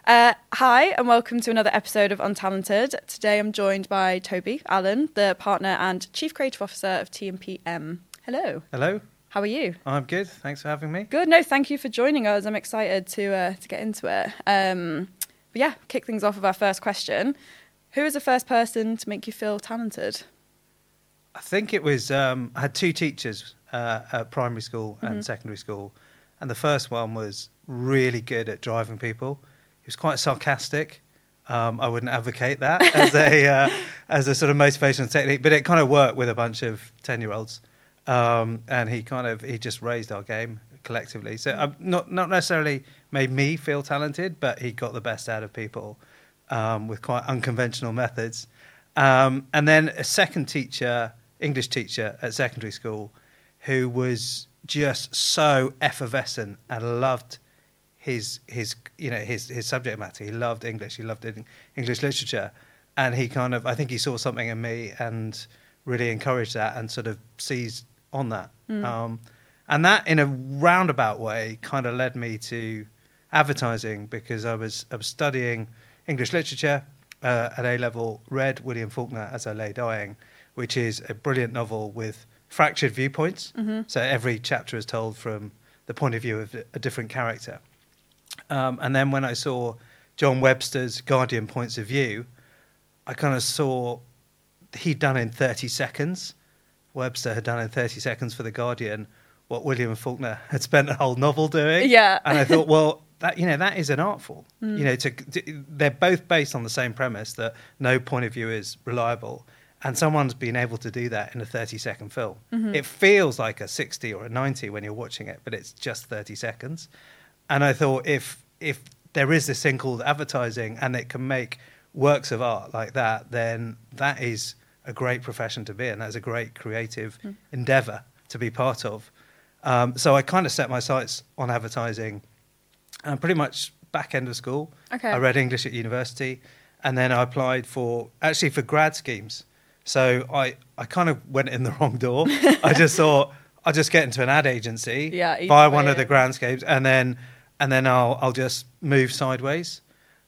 Hi, and welcome to another episode of Untalented. Today I'm joined by Toby Allen, the partner and Chief Creative Officer of TMPM. Hello. Hello. How are you? I'm good. Thanks for having me. Good. No, thank you for joining us. I'm excited to get into it. But yeah, kick things off with our first question. Who is the first person to make you feel talented? I think it was, I had two teachers at primary school and secondary school. And the first one was really good at driving people. He was quite sarcastic. I wouldn't advocate that as a sort of motivational technique, but it kind of worked with a bunch of 10-year-olds. And he just raised our game collectively. So not necessarily made me feel talented, but he got the best out of people with quite unconventional methods. And then a second teacher, English teacher at secondary school, who was just so effervescent and loved his subject matter. He loved English. He loved English literature, and I think he saw something in me and really encouraged that and sort of seized on that. And that, in a roundabout way, kind of led me to advertising, because I was studying English literature at A-level, read William Faulkner As I Lay Dying, which is a brilliant novel with fractured viewpoints. So every chapter is told from the point of view of a different character. And then when I saw John Webster's Guardian Points of View, I kind of saw he'd done in 30 seconds. Webster had done in 30 seconds for The Guardian what William Faulkner had spent a whole novel doing. Yeah. And I thought, well, that is an art form. They're both based on the same premise that no point of view is reliable. And someone's been able to do that in a 30-second film. It feels like a 60 or a 90 when you're watching it, but it's just 30 seconds. And I thought, if there is this thing called advertising and it can make works of art like that, then that is a great profession to be in. That's a great creative endeavour to be part of. So I kind of set my sights on advertising pretty much back end of school. Okay. I read English at university, and then I applied for grad schemes. So I kind of went in the wrong door. I just thought, I'll just get into an ad agency, buy one of the grad schemes, and then I'll just move sideways.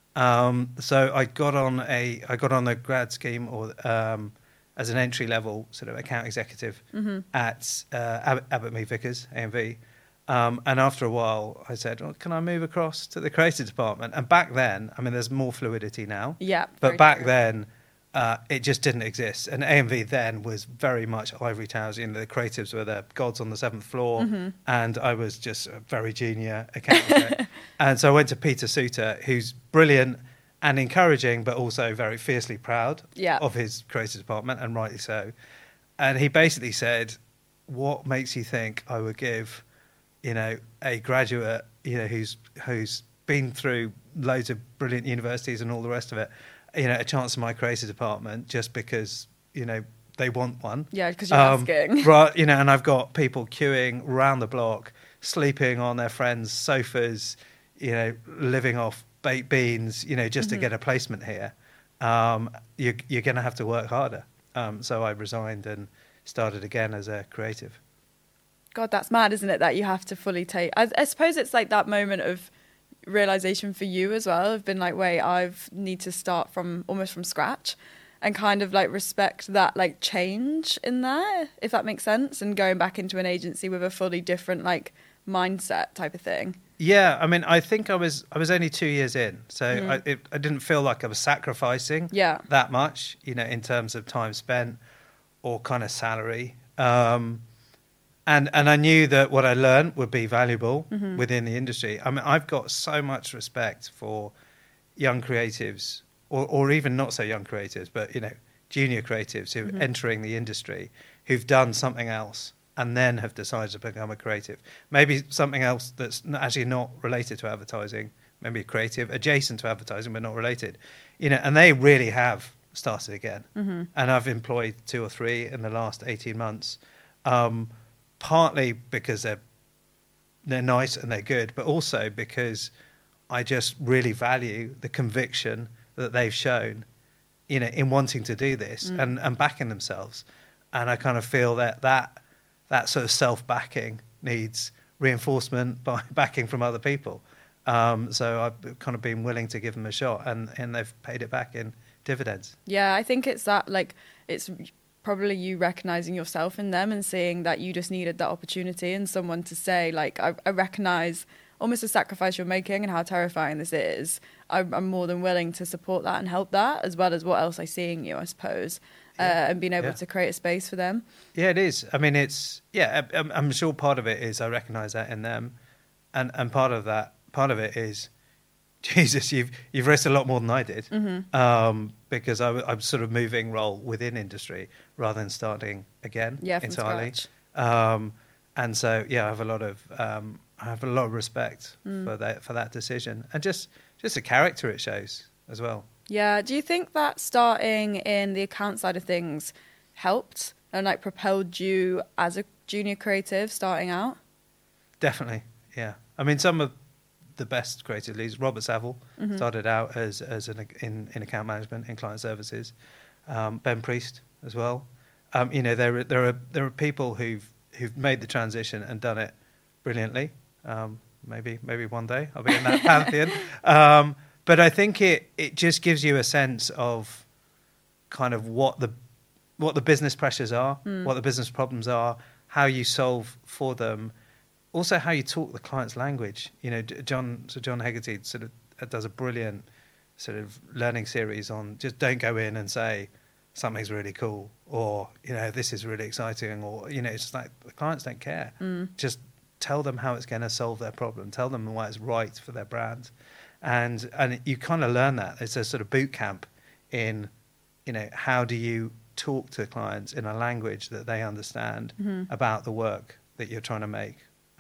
So I got on the grad scheme as an entry level sort of account executive at Abbott Mead Vickers, AMV. And after a while, I said, well, can I move across to the creative department? And back then, I mean, there's more fluidity now. Yeah. But back then, it just didn't exist. And AMV then was very much ivory towers. The creatives were the gods on the 7th floor. And I was just a very junior account exec. And so I went to Peter Suter, who's brilliant and encouraging, but also very fiercely proud of his creative department, and rightly so. And he basically said, what makes you think I would give a graduate, who's been through loads of brilliant universities and all the rest of it, a chance in my creative department just because, they want one. Yeah, because you're asking. Right, and I've got people queuing round the block, sleeping on their friends' sofas, living off baked beans, just to get a placement here. You're going to have to work harder. So I resigned and started again as a creative. God, that's mad, isn't it? That you have to fully take. I suppose it's like that moment of realization for you as well. Of been like, wait, I need to start almost from scratch, and kind of like respect that like change in there, if that makes sense, and going back into an agency with a fully different like mindset type of thing. Yeah, I mean, I think I was only 2 years in, so I didn't feel like I was sacrificing that much, in terms of time spent or kind of salary. And I knew that what I learned would be valuable within the industry. I mean, I've got so much respect for young creatives, or even not so young creatives, but, junior creatives who are entering the industry, who've done something else and then have decided to become a creative. Maybe something else that's actually not related to advertising, maybe creative, adjacent to advertising, but not related. And they really have started again. And I've employed 2 or 3 in the last 18 months. Partly because they're nice and they're good, but also because I just really value the conviction that they've shown, in wanting to do this and backing themselves. And I kind of feel that sort of self-backing needs reinforcement by backing from other people. So I've kind of been willing to give them a shot, and they've paid it back in dividends. Yeah, I think it's that, like, it's probably you recognizing yourself in them and seeing that you just needed that opportunity and someone to say, like, I recognize almost the sacrifice you're making and how terrifying this is. I'm more than willing to support that and help that, as well as what else I see in you, I suppose, and being able to create a space for them. Yeah, it is. I mean, I'm sure part of it is I recognize that in them, and part of it is, Jesus, you've risked a lot more than I did, because I'm sort of moving role within industry rather than starting again entirely. And so, I have a lot of respect for that decision, and just the character it shows as well. Yeah. Do you think that starting in the account side of things helped and like propelled you as a junior creative starting out? Definitely. Yeah. I mean, some of the best creative leads, Robert Saville started out as in account management in client services. Ben Priest as well. There are people who've made the transition and done it brilliantly. Maybe one day I'll be in that pantheon. But I think it just gives you a sense of kind of what the business pressures are, what the business problems are, how you solve for them, also how you talk the client's language. John Hegarty sort of does a brilliant sort of learning series on just don't go in and say something's really cool, or this is really exciting, or it's just like the clients don't care. Just tell them how it's going to solve their problem, tell them why it's right for their brand, and you kind of learn that. It's a sort of boot camp in how do you talk to clients in a language that they understand about the work that you're trying to make.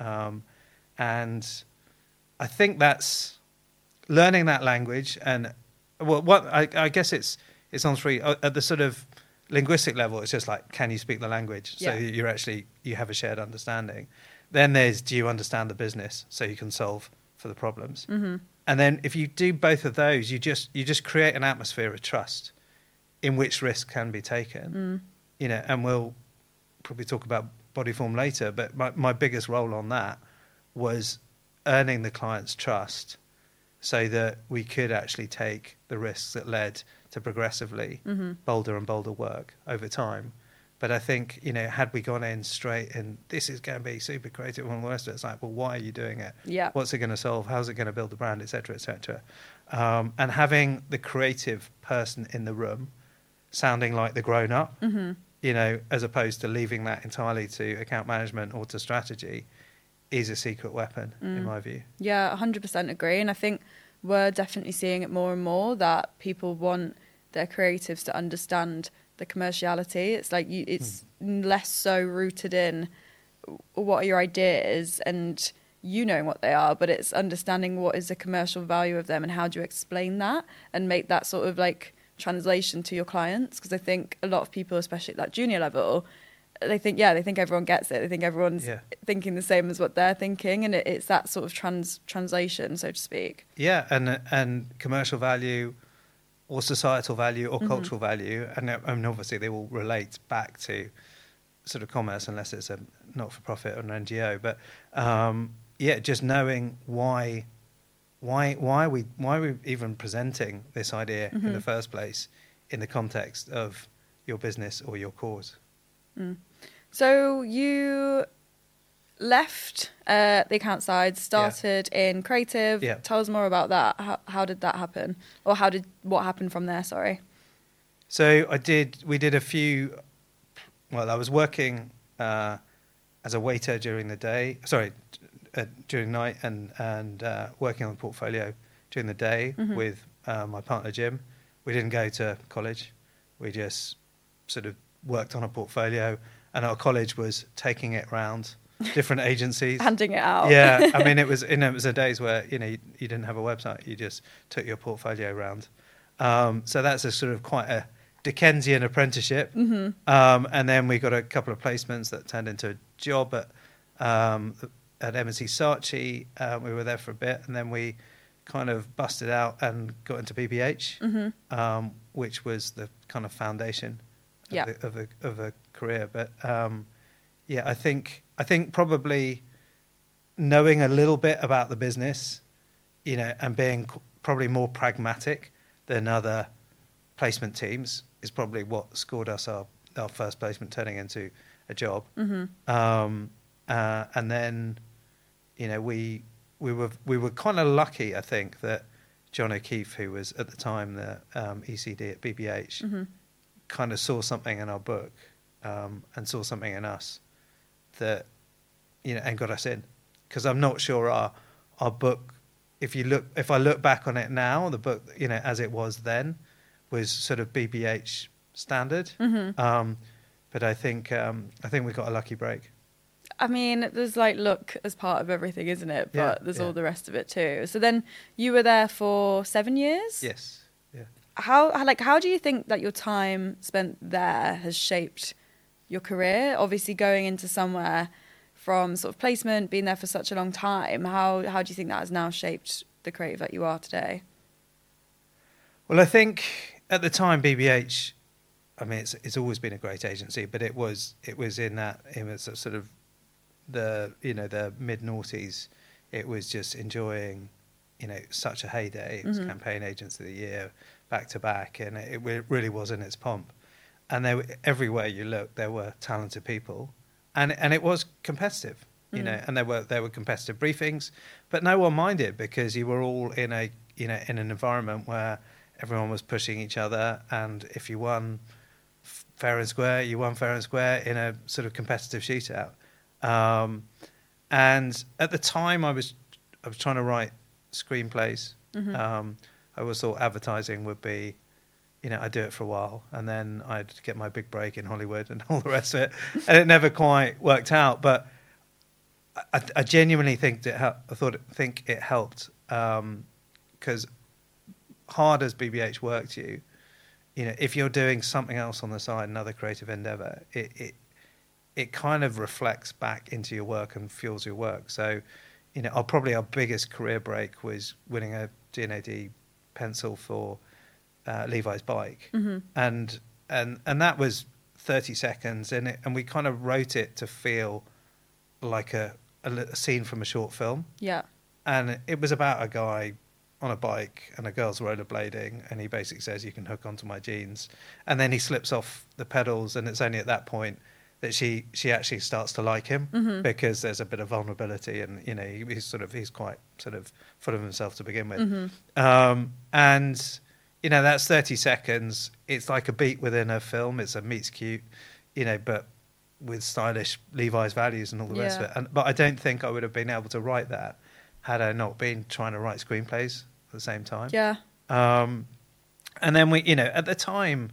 And I think that's learning that language, and I guess it's on three. At the sort of linguistic level, it's just like, can you speak the language? So you have a shared understanding. Then there's, do you understand the business so you can solve for the problems? And then if you do both of those, you just create an atmosphere of trust in which risk can be taken. And we'll probably talk about Bodyform later, but my biggest role on that was earning the client's trust so that we could actually take the risks that led to progressively bolder and bolder work over time. But I think, had we gone in straight and this is going to be super creative and all the rest of it, it's like, well, why are you doing it? Yeah. What's it going to solve? How's it going to build the brand, et cetera, et cetera? And having the creative person in the room sounding like the grown-up, as opposed to leaving that entirely to account management or to strategy, is a secret weapon, in my view. Yeah, 100% agree. And I think we're definitely seeing it more and more that people want their creatives to understand the commerciality. It's like it's less so rooted in what are your ideas and knowing what they are, but it's understanding what is the commercial value of them and how do you explain that and make that sort of like translation to your clients. Because I think a lot of people, especially at that junior level, they think everyone gets it. They think everyone's thinking the same as what they're thinking, and it's that sort of translation, so to speak. Yeah, and commercial value or societal value or cultural value, and obviously they will relate back to sort of commerce unless it's a not-for-profit or an NGO. But just knowing why are we even presenting this idea in the first place in the context of your business or your cause. So you left the account side, started in creative. Yeah. Tell us more about that. How did that happen? Or what happened from there, sorry? So we did a few, I was working as a waiter during the day, during night, and working on the portfolio during the day with my partner Jim. We didn't go to college. We just sort of worked on a portfolio, and our college was taking it round different agencies, handing it out. Yeah, I mean it was a days where you didn't have a website, you just took your portfolio round. So that's a sort of quite a Dickensian apprenticeship. And then we got a couple of placements that turned into a job at M&C Saatchi. We were there for a bit, and then we kind of busted out and got into BBH, which was the kind of foundation of a career. But I think probably knowing a little bit about the business you know, and being probably more pragmatic than other placement teams is probably what scored us our first placement, turning into a job. And then, you know, we were kind of lucky, I think, that John O'Keefe, who was at the time the ECD at BBH, kind of saw something in our book and saw something in us that, you know, and got us in. Because I'm not sure our book, if I look back on it now, the book, you know, as it was then, was sort of BBH standard. But I think we got a lucky break. I mean, there's like luck as part of everything, isn't it? But there's all the rest of it too. So then you were there for 7 years? Yes. Yeah. How do you think that your time spent there has shaped your career? Obviously going into somewhere from sort of placement, being there for such a long time, how do you think that has now shaped the creative that you are today? Well, I think at the time BBH, I mean, it's always been a great agency, but it was in a sort of the mid noughties. It was just enjoying, you know, such a heyday. It was Campaign Agents of the Year back to back, and it really was in its pomp. And everywhere you looked, there were talented people, and it was competitive, you know. And there were competitive briefings, but no one minded because you were all in in an environment where everyone was pushing each other, and if you won fair and square, you won fair and square in a sort of competitive shootout. And at the time, I was trying to write screenplays. I always thought advertising would be, you know, I'd do it for a while, and then I'd get my big break in Hollywood and all the rest of it. And it never quite worked out. But I genuinely think it helped because hard as BBH worked you know, if you're doing something else on the side, another creative endeavor, it kind of reflects back into your work and fuels your work. So, you know, our biggest career break was winning a D&AD pencil for Levi's bike, and that was 30 seconds, and we kind of wrote it to feel like a scene from a short film. Yeah, and it was about a guy on a bike and a girl's rollerblading, and he basically says, "You can hook onto my jeans," and then he slips off the pedals, and it's only at that point that she actually starts to like him because there's a bit of vulnerability, and you know he's quite sort of full of himself to begin with, and you know that's 30 seconds. It's like a beat within a film. It's a meets cute, you know, but with stylish Levi's values and all the rest of it. But I don't think I would have been able to write that had I not been trying to write screenplays at the same time. Yeah. And then we, you know, at the time,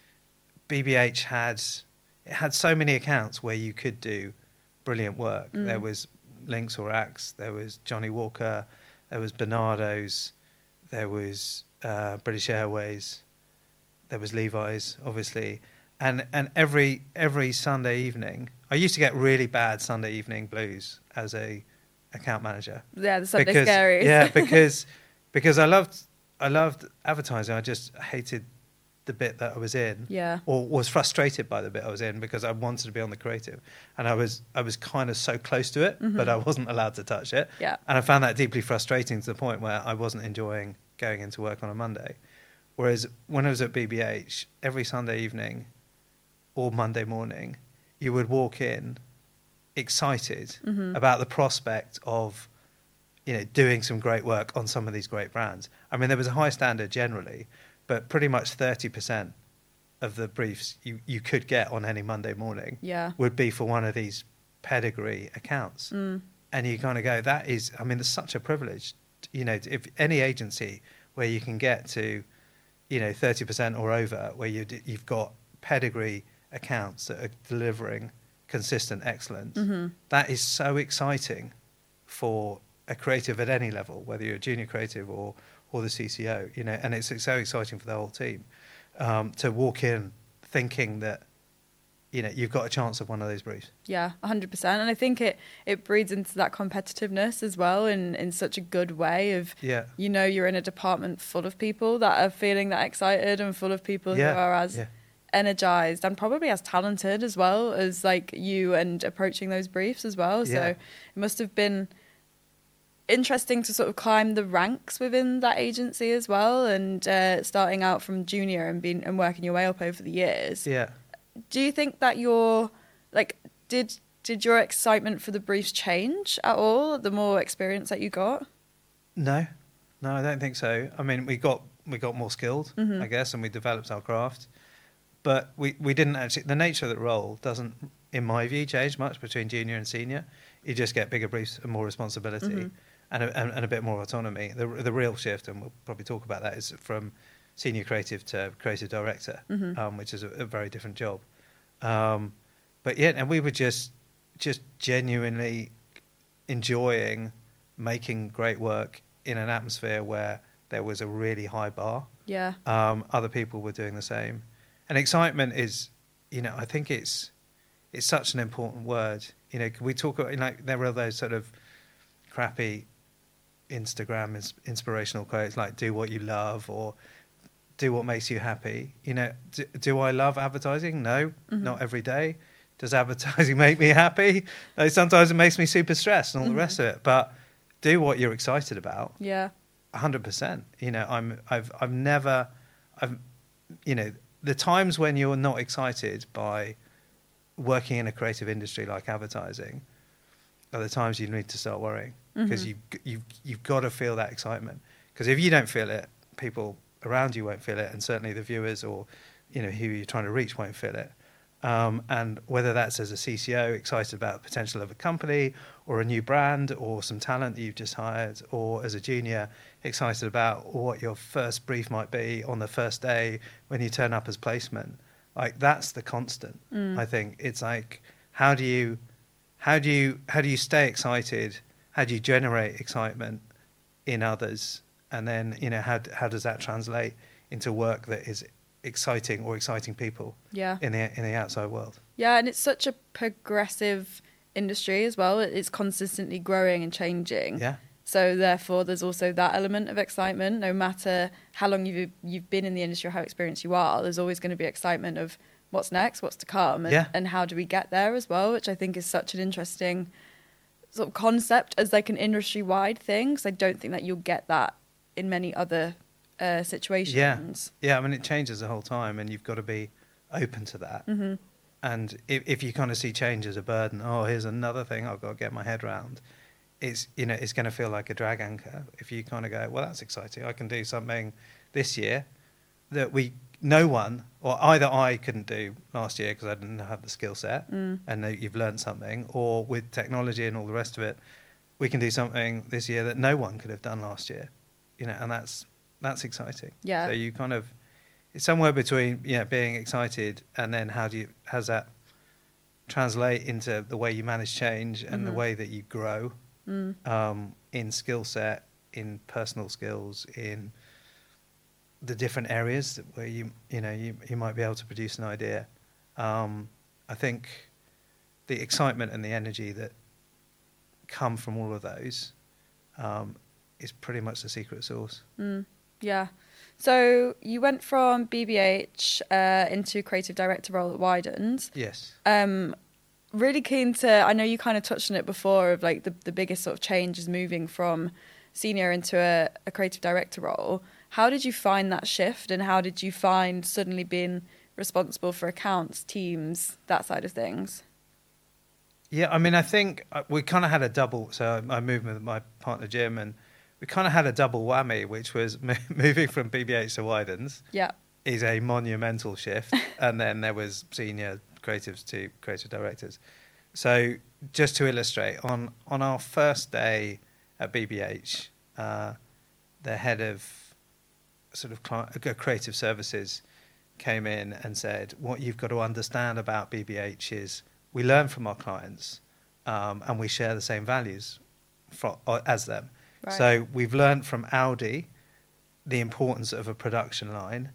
BBH had so many accounts where you could do brilliant work. There was Lynx or Axe, there was Johnny Walker, there was Bernardo's, there was British Airways, there was Levi's, obviously, and every Sunday evening, I used to get really bad Sunday evening blues as a account manager. Yeah, the Sunday scaries. Yeah, because I loved advertising. I just hated the bit that I was in, or was frustrated by the bit I was in because I wanted to be on the creative, and I was kind of so close to it, but I wasn't allowed to touch it. Yeah, and I found that deeply frustrating to the point where I wasn't enjoying going into work on a Monday. Whereas when I was at BBH, every Sunday evening or Monday morning, you would walk in excited about the prospect of, you know, doing some great work on some of these great brands. I mean, there was a high standard generally, but pretty much 30% of the briefs you could get on any Monday morning would be for one of these pedigree accounts. And you kind of go, that is, I mean, there's such a privilege, you know, if any agency where you can get to, you know, 30% or over, where you've got pedigree accounts that are delivering consistent excellence, that is so exciting for a creative at any level, whether you're a junior creative or the CCO, you know, and it's so exciting for the whole team to walk in thinking that, you know, you've got a chance of one of those briefs. Yeah, 100%. And I think it breeds into that competitiveness as well in such a good way of, you know, you're in a department full of people that are feeling that excited and full of people who are as energized and probably as talented as well as like you and approaching those briefs as well. So it must have been interesting to sort of climb the ranks within that agency as well, and starting out from junior and working your way up over the years. Yeah. Do you think that did your excitement for the briefs change at all the more experience that you got? No, I don't think so. I mean, we got more skilled, Mm-hmm. I guess, and we developed our craft. But we didn't actually. The nature of the role doesn't, in my view, change much between junior and senior. You just get bigger briefs and more responsibility, Mm-hmm. and a bit more autonomy. The real shift, and we'll probably talk about that, is from senior creative to creative director, Mm-hmm. which is a very different job. But yeah, and we were just genuinely enjoying making great work in an atmosphere where there was a really high bar. Yeah. Other people were doing the same, and excitement is, I think it's such an important word. Can we talk about, there are those sort of crappy Instagram inspirational quotes like "do what you love" or "do what makes you happy." Do I love advertising? No, not every day. Does advertising make me happy? Sometimes it makes me super stressed and all the rest of it. But do what you're excited about. Yeah. 100%. The times when you're not excited by working in a creative industry like advertising are the times you need to start worrying, because you've got to feel that excitement. Because if you don't feel it, people around you won't feel it, and certainly the viewers or who you're trying to reach won't feel it. And whether that's as a CCO excited about the potential of a company or a new brand or some talent that you've just hired, or as a junior excited about what your first brief might be on the first day when you turn up as placement, like that's the constant. I think it's like, how do you stay excited? How do you generate excitement in others? And then how does that translate into work that is exciting or exciting people in the outside world? Yeah, and it's such a progressive industry as well. It's consistently growing and changing. Yeah. So therefore, there's also that element of excitement. No matter how long you've been in the industry or how experienced you are, there's always going to be excitement of what's next, what's to come, and how do we get there as well, which I think is such an interesting sort of concept as like an industry-wide thing, because I don't think that you'll get that in many other situations. Yeah, I mean, it changes the whole time, and you've got to be open to that. Mm-hmm. And if you kind of see change as a burden, here's another thing I've got to get my head around, it's going to feel like a drag anchor. If you kind of go, well, that's exciting, I can do something this year that no one, or either I couldn't do last year because I didn't have the skill set, and you've learned something, or with technology and all the rest of it, we can do something this year that no one could have done last year, and that's exciting. Yeah. So you kind of, it's somewhere between being excited, and then how does that translate into the way you manage change and the way that you grow in skill set, in personal skills, in the different areas where you might be able to produce an idea. I think the excitement and the energy that come from all of those is pretty much the secret sauce. Yeah. So you went from BBH into creative director role at Widens. Yes. Really keen to, I know you kind of touched on it before, of like the biggest sort of change is moving from senior into a creative director role. How did you find that shift, and how did you find suddenly being responsible for accounts, teams, that side of things? Yeah, I mean, I think we kind of had a double. So I moved with my partner Jim, and we kind of had a double whammy, which was moving from BBH to Widens. Yeah, is a monumental shift, and then there was senior creatives to creative directors. So just to illustrate, on our first day at BBH, the head of sort of creative services came in and said, what you've got to understand about BBH is we learn from our clients, and we share the same values as them. Right. So we've learned from Audi the importance of a production line,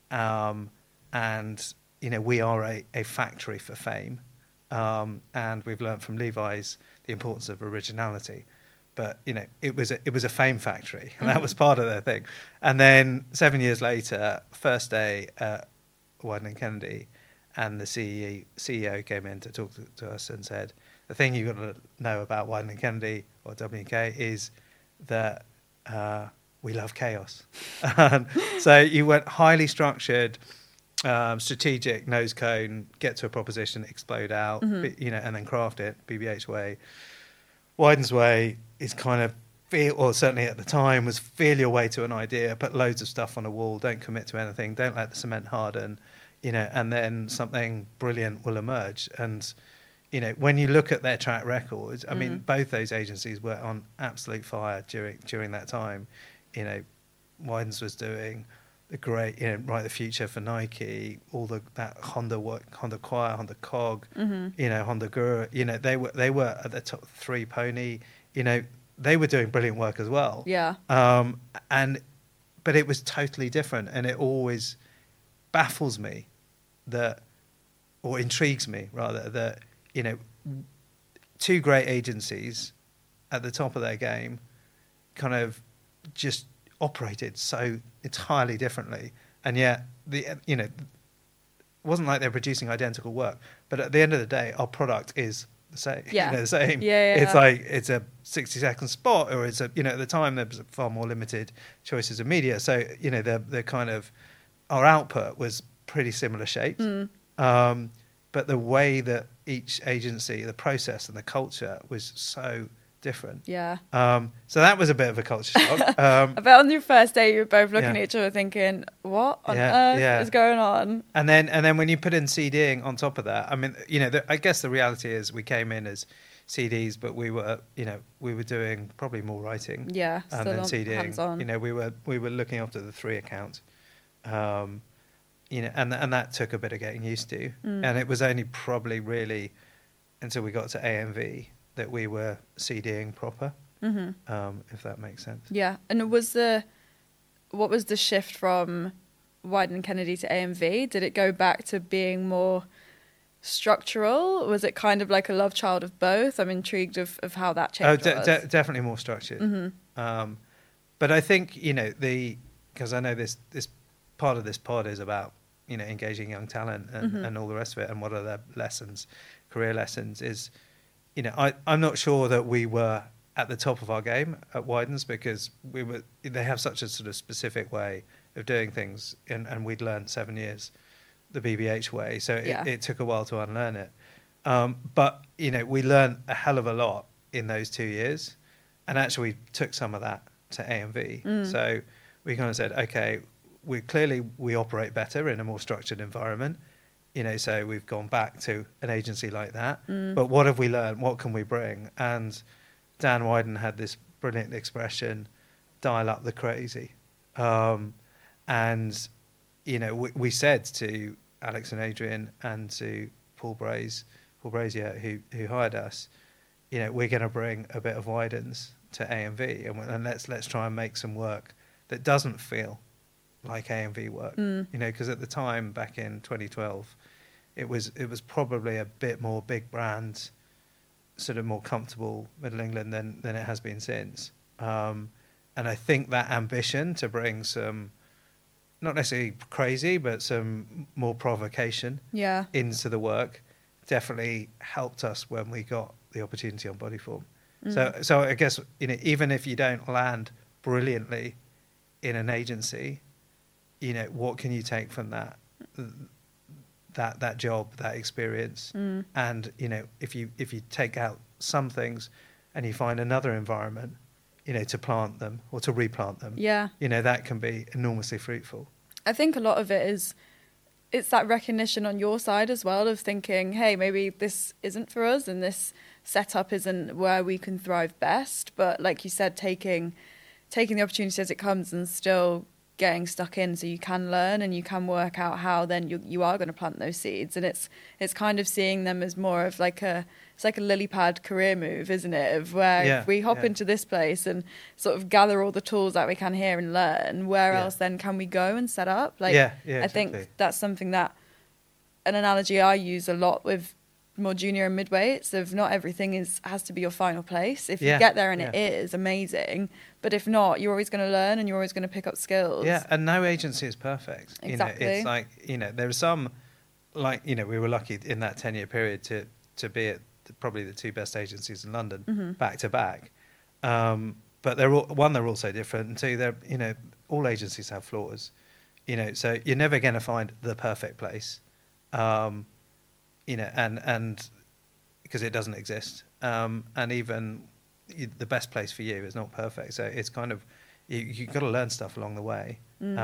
and we are a factory for fame, and we've learned from Levi's the importance of originality. But it was a fame factory, and that was part of their thing. And then 7 years later, first day at Wieden & Kennedy, and the CEO came in to talk to us and said, the thing you've got to know about Wieden & Kennedy, or W&K, is that we love chaos. So you went highly structured, strategic, nose cone, get to a proposition, explode out, you know, and then craft it. BBH way. Wyden's way is kind of feel, or certainly at the time was feel your way to an idea, put loads of stuff on a wall, don't commit to anything, don't let the cement harden, you know, and then something brilliant will emerge. And, you know, when you look at their track records, I mean, both those agencies were on absolute fire during that time. You know, Wyden's was doing the great, you know, Write the Future for Nike, all that Honda work, Honda Choir, Honda Cog, you know, Honda Guru, you know, they were at the top 3 Pony, you know, they were doing brilliant work as well. Yeah. But it was totally different, and it always baffles me that, or intrigues me rather, that, you know, 2 great agencies at the top of their game kind of just operated so entirely differently, and yet you know, it wasn't like they're producing identical work, but at the end of the day, our product is the same. Yeah. You know, the same. Yeah. It's like it's a 60-second spot, or it's a, you know, at the time there was far more limited choices of media, so you know the kind of our output was pretty similar shapes, but the way that each agency, the process and the culture was so different. Yeah. So that was a bit of a culture shock. I bet on your first day you were both looking Yeah. at each other thinking, what on Yeah, earth yeah. is going on? And then when you put in CDing on top of that, I mean, you know, I guess the reality is we came in as CDs, but we were doing probably more writing. Yeah, And still then on, CDing. hands-on. You know, we were looking after the 3 accounts. You know, and that took a bit of getting used to. And it was only probably really until we got to AMV that we were CDing proper, if that makes sense. Yeah, and what was the shift from Wyden Kennedy to AMV? Did it go back to being more structural? Was it kind of like a love child of both? I'm intrigued of how that changed. Definitely more structured. But I think, you know, because I know this part of this pod is about, you know, engaging young talent and all the rest of it, and what are their lessons, career lessons, is, you know, I'm not sure that we were at the top of our game at Wyden's, because they have such a sort of specific way of doing things, and we'd learned 7 years the BBH way, so it took a while to unlearn it. But, you know, we learned a hell of a lot in those 2 years, and actually took some of that to AMV. So we kind of said, okay, we operate better in a more structured environment. You know, so we've gone back to an agency like that. But what have we learned? What can we bring? And Dan Wyden had this brilliant expression, dial up the crazy. And, you know, we said to Alex and Adrian and to Paul Brazier, who hired us, you know, we're going to bring a bit of Wyden's to AMV, and let's try and make some work that doesn't feel like AMV work. You know, because at the time, back in 2012, it was probably a bit more big brand, sort of more comfortable Middle England than it has been since. And I think that ambition to bring some, not necessarily crazy, but some more provocation into the work definitely helped us when we got the opportunity on Bodyform. So I guess, you know, even if you don't land brilliantly in an agency, you know, what can you take from that job, that experience? And, you know, if you take out some things and you find another environment, you know, to plant them or to replant them, you know, that can be enormously fruitful. I think a lot of it's that recognition on your side as well of thinking, hey, maybe this isn't for us and this setup isn't where we can thrive best. But like you said, taking the opportunity as it comes and still getting stuck in so you can learn and you can work out how then you are going to plant those seeds. And it's kind of seeing them as more of like it's like a lily pad career move, isn't it? Of where if we hop into this place and sort of gather all the tools that we can here and learn, where else then can we go and set up? Like, I exactly. think that's something that, an analogy I use a lot with more junior and midweights, of not everything has to be your final place. If you get there and it is amazing, but if not, you're always going to learn and you're always going to pick up skills. Yeah, and no agency is perfect. Exactly. You know, it's like, you know, there are some, like, you know, we were lucky in that 10-year period to be at probably the 2 best agencies in London back to back. but they're also different, and two, they're, you know, all agencies have flaws, you know, so you're never going to find the perfect place, you know, and because it doesn't exist, and even the best place for you is not perfect. So it's kind of, you've got to learn stuff along the way,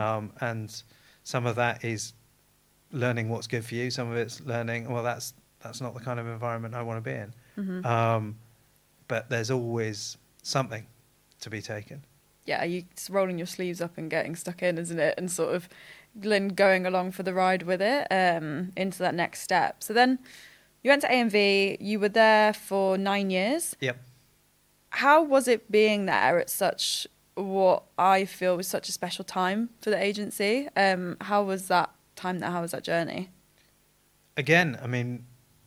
and some of that is learning what's good for you. Some of it's learning, well, that's not the kind of environment I want to be in. But there's always something to be taken. Yeah, you just rolling your sleeves up and getting stuck in, isn't it? And sort of going along for the ride with it, into that next step. So then you went to AMV, you were there for 9 years. Yep. How was it being there at such, what I feel was such a special time for the agency? How was that time there? How was that journey? Again, I mean,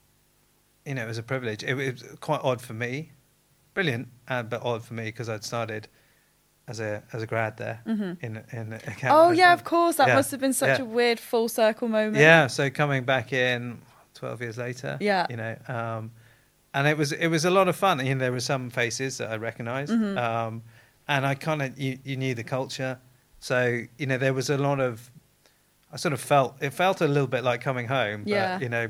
you know, it was a privilege. It was quite odd for me. Brilliant, but odd for me because I'd started as a grad there in accounting. Oh yeah, of course. That must have been such a weird full circle moment. Yeah, so coming back in 12 years later. Yeah. You know, and it was a lot of fun. You know, there were some faces that I recognised, and I kind of you knew the culture, so you know there was a lot of. I sort of felt a little bit like coming home. But, you know,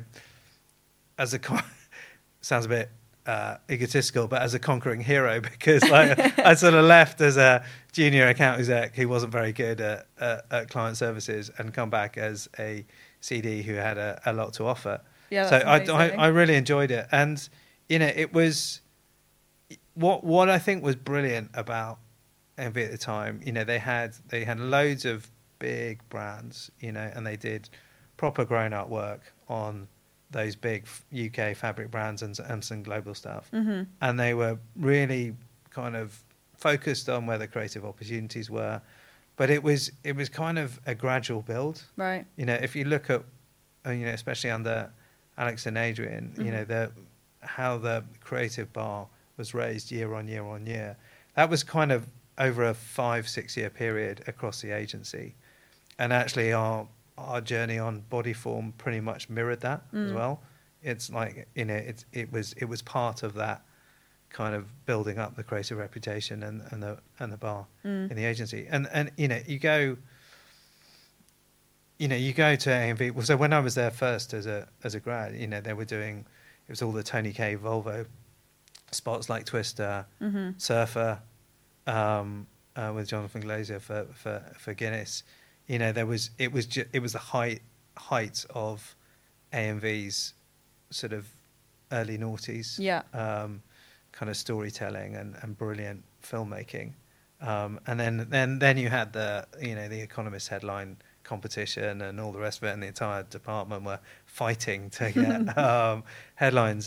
as sounds a bit egotistical, but as a conquering hero, because like I sort of left as a junior account exec who wasn't very good at client services and come back as a CD who had a lot to offer. Yeah, so that's I really enjoyed it, and you know it was what I think was brilliant about MV at the time. You know they had loads of big brands, you know, and they did proper grown-up work on those big UK fabric brands and some global stuff. And they were really kind of focused on where the creative opportunities were, but it was kind of a gradual build. Right. You know, if you look at, you know, especially under Alex and Adrian, you know, how the creative bar was raised year on year on year. That was kind of over a 5-6 year period across the agency. And actually our journey on Bodyform pretty much mirrored that as well. It's like, you know, it was part of that kind of building up the creative reputation and the bar in the agency. And you know, you go to AMV. Well, so when I was there first as a grad, you know, they were doing, it was all the Tony K Volvo spots like Twister, Surfer, with Jonathan Glazer for Guinness. You know, it was the height of AMV's sort of early noughties, kind of storytelling and brilliant filmmaking, and then you had the Economist headline competition and all the rest of it, and the entire department were fighting to get headlines.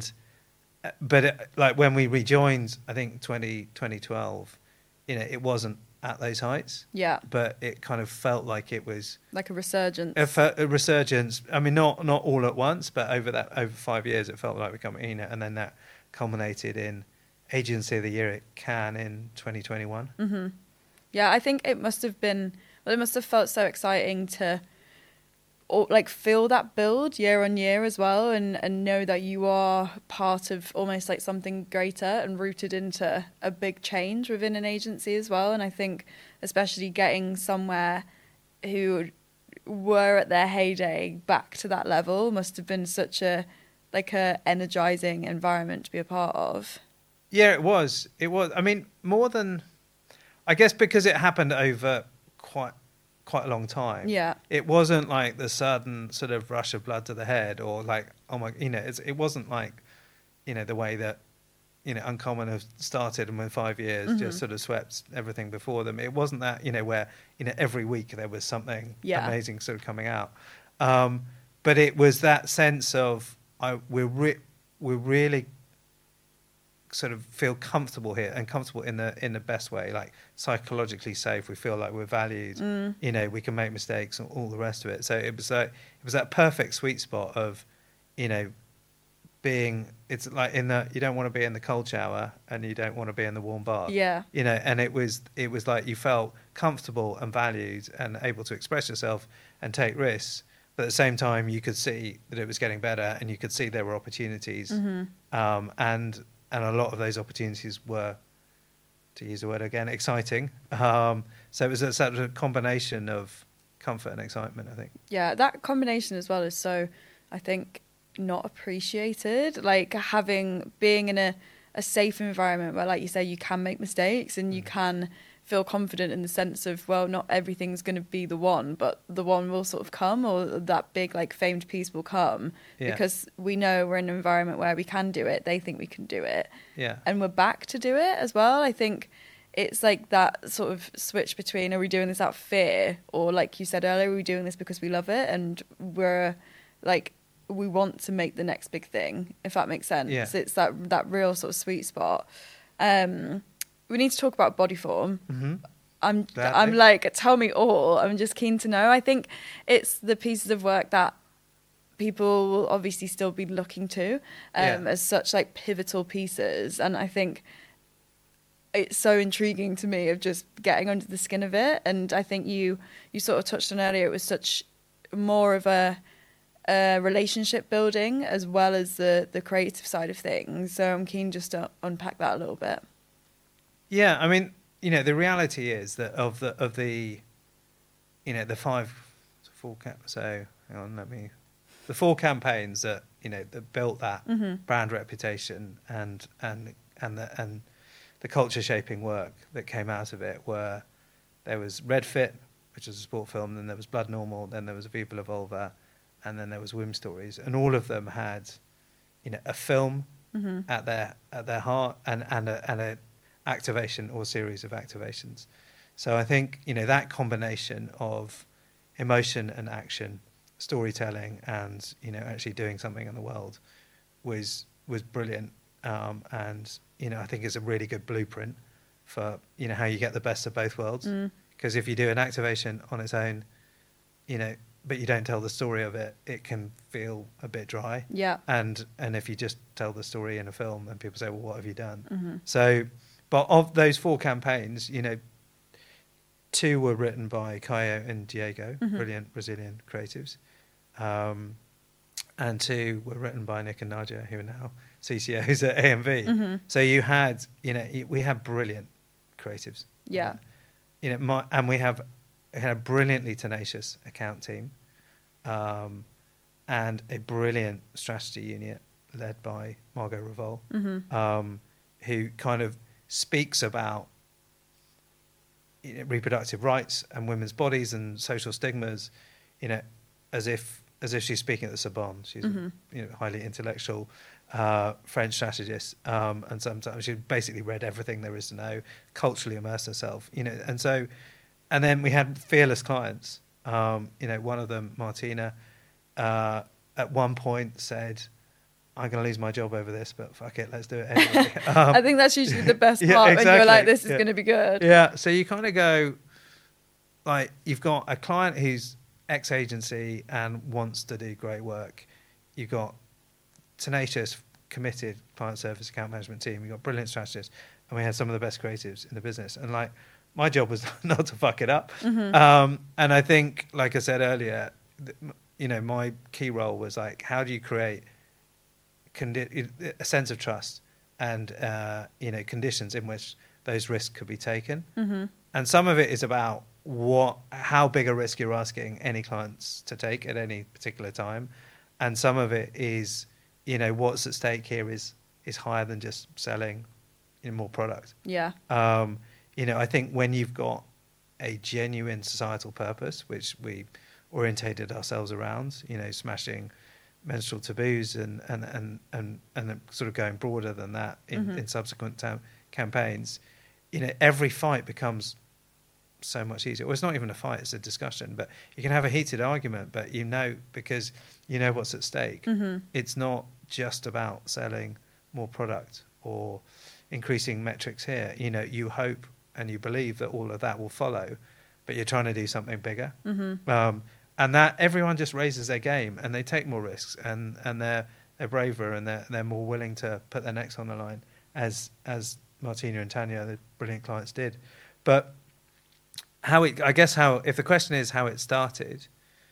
But like when we rejoined, I think 2012, you know, it wasn't at those heights. Yeah. But it kind of felt like it was like a resurgence. A resurgence. I mean, not all at once, but over 5 years, it felt like becoming, you know, and then that culminated in Agency of the Year at Cannes in 2021. Yeah, I think it must have felt so exciting to like feel that build year on year as well, and know that you are part of almost like something greater and rooted into a big change within an agency as well. And I think especially getting somewhere who were at their heyday back to that level must have been such a energizing environment to be a part of. Yeah, it was. I mean, more than, I guess, because it happened over quite a long time. Yeah. It wasn't like the sudden sort of rush of blood to the head, or like, oh my, you know, it wasn't like, you know, the way that, you know, Uncommon have started and within 5 years just sort of swept everything before them. It wasn't that, you know, where, you know, every week there was something amazing sort of coming out. But it was that sense of we're really sort of feel comfortable here, and comfortable in the best way, like psychologically safe. We feel like we're valued. You know, we can make mistakes and all the rest of it. So it was that perfect sweet spot of, you know, being, it's like you don't want to be in the cold shower and you don't want to be in the warm bath. Yeah. You know, and it was like you felt comfortable and valued and able to express yourself and take risks. But at the same time, you could see that it was getting better, and you could see there were opportunities. And a lot of those opportunities were to use the word again, exciting. So it was a sort of combination of comfort and excitement, I think. Yeah, that combination as well is so, I think, not appreciated. Like being in a safe environment where, like you say, you can make mistakes and you can feel confident in the sense of, well, not everything's going to be the one, but the one will sort of come, or that big like famed piece will come, because we know we're in an environment where we can do it. They think we can do it. Yeah. And we're back to do it as well. I think it's like that sort of switch between, are we doing this out of fear, or like you said earlier, are we doing this because we love it and we're like, we want to make the next big thing, if that makes sense. Yeah. It's that real sort of sweet spot. We need to talk about body form. Mm-hmm. I'm like, tell me all. I'm just keen to know. I think it's the pieces of work that people will obviously still be looking to as such like pivotal pieces. And I think it's so intriguing to me of just getting under the skin of it. And I think you sort of touched on earlier, it was such more of a relationship building as well as the creative side of things. So I'm keen just to unpack that a little bit. Yeah, I mean, the reality is that of the the the 4 campaigns that that built that brand reputation and the culture shaping work that came out of it were, there was Red Fit, which was a sport film, then there was Blood Normal, then there was Viva La Volva, and then there was Womb Stories, and all of them had a film at their heart and a activation or series of activations. So I think that combination of emotion and action, storytelling, and actually doing something in the world was brilliant, and I think it's a really good blueprint for how you get the best of both worlds. Because if you do an activation on its own, but you don't tell the story of it, it can feel a bit dry. Yeah. And if you just tell the story in a film, then people say, well, what have you done? So, but of those 4 campaigns, 2 were written by Caio and Diego, brilliant Brazilian creatives. And 2 were written by Nick and Nadia, who are now CCOs at AMV. So you had, we had brilliant creatives. Yeah. And we had a brilliantly tenacious account team, and a brilliant strategy unit led by Margot Revol, who kind of speaks about reproductive rights and women's bodies and social stigmas, as if she's speaking at the Sorbonne. She's a highly intellectual French strategist, and sometimes she basically read everything there is to know, culturally immersed herself, and then we had fearless clients. One of them, Martina, at one point said, I'm going to lose my job over this, but fuck it, let's do it anyway. I think that's usually the best part, when you're like, this is going to be good. Yeah, so you kind of go, like, you've got a client who's ex-agency and wants to do great work. You've got tenacious, committed client service account management team. You've got brilliant strategists, and we had some of the best creatives in the business. And, like, my job was not to fuck it up. And I think, like I said earlier, my key role was, like, how do you create a sense of trust and conditions in which those risks could be taken. And some of it is about how big a risk you're asking any clients to take at any particular time, and some of it is what's at stake here is higher than just selling more product. I think when you've got a genuine societal purpose, which we orientated ourselves around, smashing menstrual taboos and sort of going broader than that in subsequent campaigns, every fight becomes so much easier. Well, it's not even a fight, it's a discussion, but you can have a heated argument, but because what's at stake. It's not just about selling more product or increasing metrics here. You hope and you believe that all of that will follow, but you're trying to do something bigger. And that everyone just raises their game and they take more risks and they're braver and they're more willing to put their necks on the line, as Martina and Tanya, the brilliant clients, did. But if the question is how it started,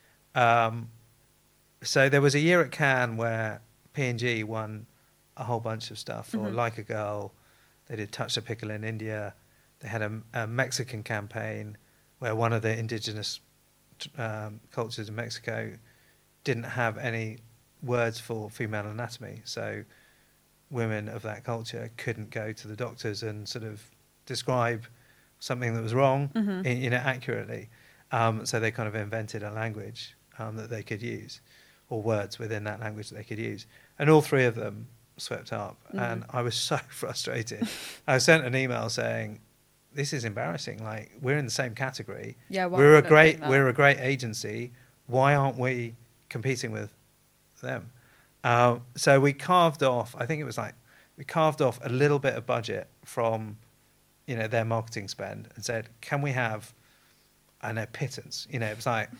so there was a year at Cannes where P&G won a whole bunch of stuff, or Like a Girl, they did Touch the Pickle in India, They had a Mexican campaign where one of the indigenous cultures in Mexico didn't have any words for female anatomy, so women of that culture couldn't go to the doctors and sort of describe something that was wrong, accurately. So they kind of invented a language that they could use, or words within that language that they could use. And all three of them swept up, and I was so frustrated. I sent an email saying, "This is embarrassing. Like, we're in the same category. Yeah, we're a great agency. Why aren't we competing with them?" So we carved off. I think it was like we carved off a little bit of budget from, their marketing spend, and said, "Can we have, I know, pittance?" It was like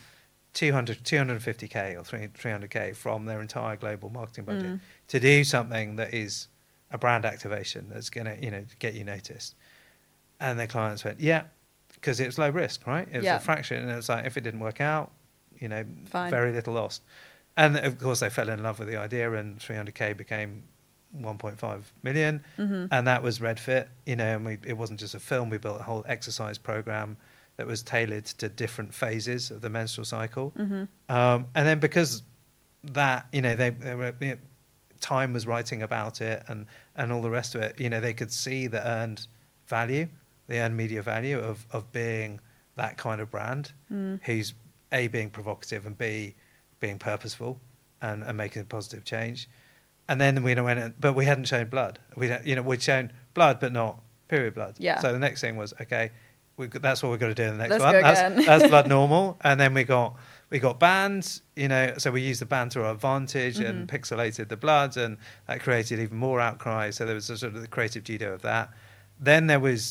250K or 300K from their entire global marketing budget to do something that is a brand activation that's going to, get you noticed. And their clients went, yeah, because it was low risk, right? It was a fraction, and it was like, if it didn't work out, Fine. very little lost. And of course, they fell in love with the idea, and 300K became 1.5 million, and that was Redfit. And it wasn't just a film; we built a whole exercise program that was tailored to different phases of the menstrual cycle. And then because that, they were, Time was writing about it, and all the rest of it. They could see the earned value, the earned media value of being that kind of brand, who's A, being provocative, and B, being purposeful and making a positive change. And then we went, but we hadn't shown blood. We'd shown blood, but not period blood. Yeah. So the next thing was, okay, that's what we've got to do in the next Let's one. go again. That's blood normal. And then we got bands, so we used the band to our advantage and pixelated the blood, and that created even more outcry. So there was a sort of the creative judo of that. Then there was,